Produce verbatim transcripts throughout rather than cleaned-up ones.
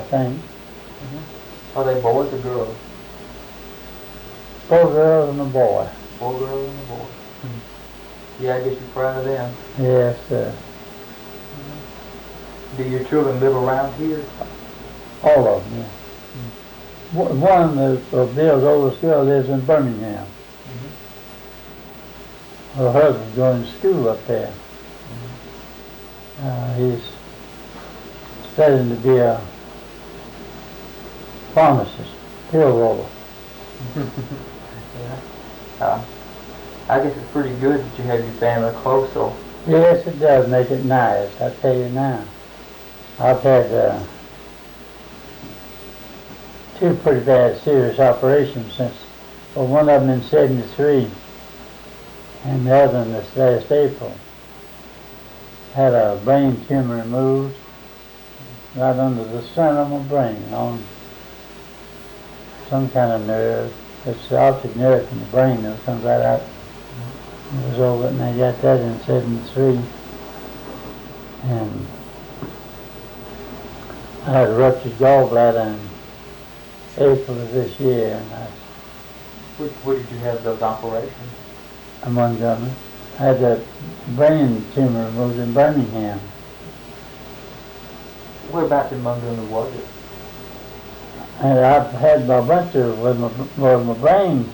think. Mm-hmm. Are they boys or girls? Four girls and a boy. Four girls and a boy. Mm-hmm. Yeah, I guess you're proud of them. Yes, sir. Do your children live around here? All of them, yeah. Mm-hmm. One of uh, Bill's oldest girl lives in Birmingham. Mm-hmm. Her husband's going to school up there. Mm-hmm. Uh, he's studying to be a pharmacist, pill roller. Yeah. Uh, I guess it's pretty good that you have your family close, so. Yes, it does make it nice, I tell you now. I've had uh, two pretty bad serious operations since, well, one of them in seventy-three and the other in this last April. Had a brain tumor removed right under the center of my brain on some kind of nerve. It's the optic nerve in the brain that comes right out. It was over, and I got that in seventy-three. And I had a ruptured gallbladder in April of this year, and I, Where, where did you have those operations? in Montgomery. I had that brain tumor removed in Birmingham. Whereabouts in Montgomery was it? And I've had a bunch of, with my, with my brain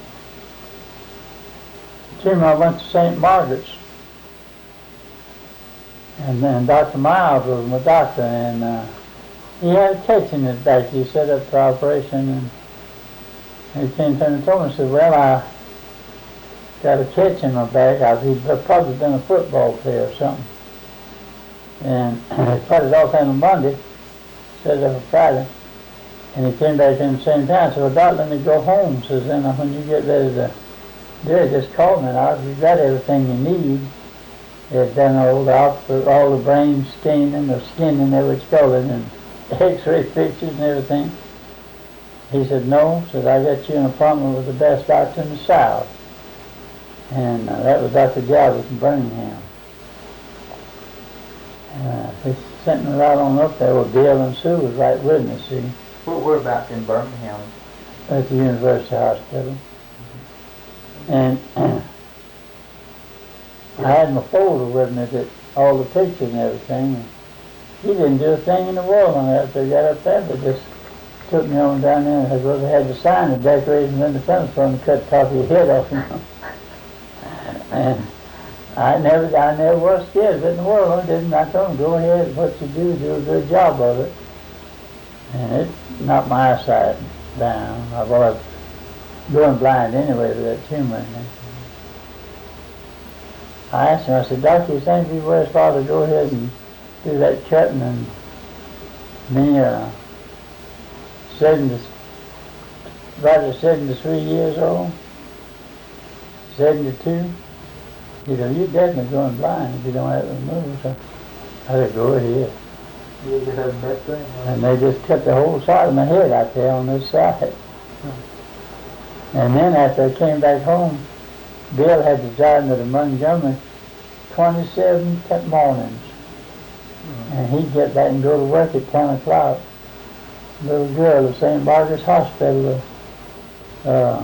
tumor, I went to Saint Margaret's. And then Doctor Miles was my doctor, and uh, he had a catch in his back. He set up for operation, and he came to me and told me, he said, well, I got a catch in my back. I, he'd probably been a football player or something. And he put it off on a Monday, set it up for Friday, and he came back in the same time. So, well, Doc, let me go home. Says, then when you get ready to do it, just call me. Now, you've got everything you need. They've done all the, all the brain scanning, or skinning, they would call it, and x-ray pictures and everything. He said, no. Said, I got you an appointment with the best doctor in the South. And uh, that was Doctor Galvin from Birmingham. Uh, he sent me right on up there with Bill and Sue was right with me, see. Where, whereabouts in Birmingham? At the University Hospital. Mm-hmm. And I had my folder with me, that all the pictures and everything. And he didn't do a thing in the world on that after I got up there, but just took me on down there and said, well, they had to sign the Declaration of Independence for them to cut the top of your head off. You know? And I never, I never was scared in the world. I didn't. I told them, go ahead, what you do, do a good job of it. And it knocked my eyesight down. I was going blind anyway with that tumor in there. I asked him, I said, Doctor, you think you were father to go ahead and do that cutting? And me, uh, seventy, about at seventy-three years old, seventy-two. He said, you're definitely going blind if you don't have it removed. So I said, go ahead. You just have the best thing. Huh? And they just cut the whole side of my head out there on this side. Hmm. And then after I came back home, Bill had to drive me to Montgomery twenty-seven mornings. Mm-hmm. And he'd get back and go to work at ten o'clock. Little girl at Saint Margaret's Hospital. Uh,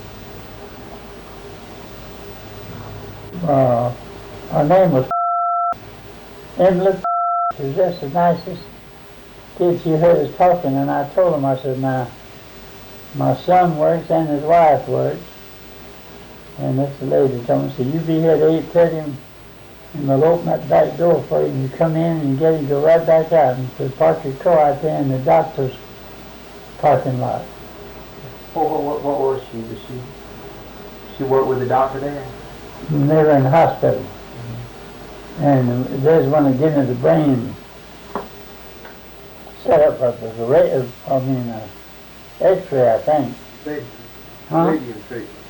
uh, her name was Emily. She was just the nicest kid. She heard us talking, and I told him, I said, now, my son works and his wife works. And this lady told me, said, you be here at eight thirty and they'll open that back door for you. And you come in and get it, go right back out. And said, park your car out there in the doctor's parking lot. What, what, what, what was she? Did she, she worked with the doctor there? And they were in the hospital. Mm-hmm. And there's one that gave me the brain set up as a ray, I mean, a x-ray, I think. They, huh? they